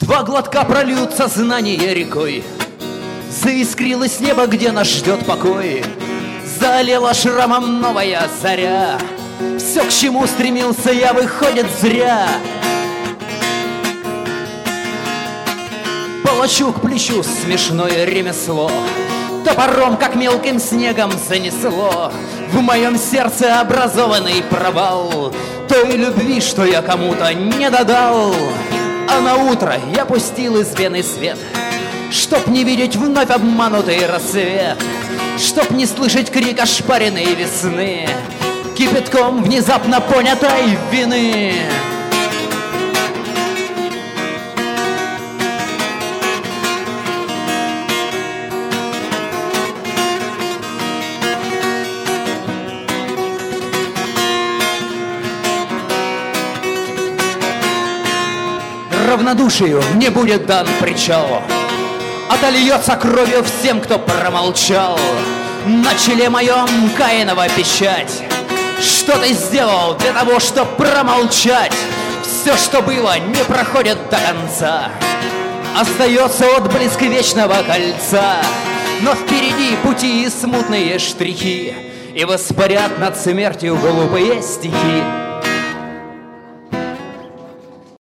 Два глотка прольют сознание рекой. Заискрилось небо, где нас ждет покой. Залила шрамом новая заря. Все, к чему стремился я, выходит зря. Палачу к плечу смешное ремесло. Топором, как мелким снегом, занесло в моем сердце образованный провал той любви, что я кому-то не додал. А на утро я пустил из вены свет, чтоб не видеть вновь обманутый рассвет, чтоб не слышать крик ошпаренной весны, кипятком внезапно понятой вины. Равнодушию не будет дан причал, отольется кровью всем, кто промолчал. На челе моем Каинова печать. Что ты сделал для того, чтоб промолчать? Все, что было, не проходит до конца. Остается отблеск вечного кольца, но впереди пути и смутные штрихи, и воспарят над смертью глупые стихи.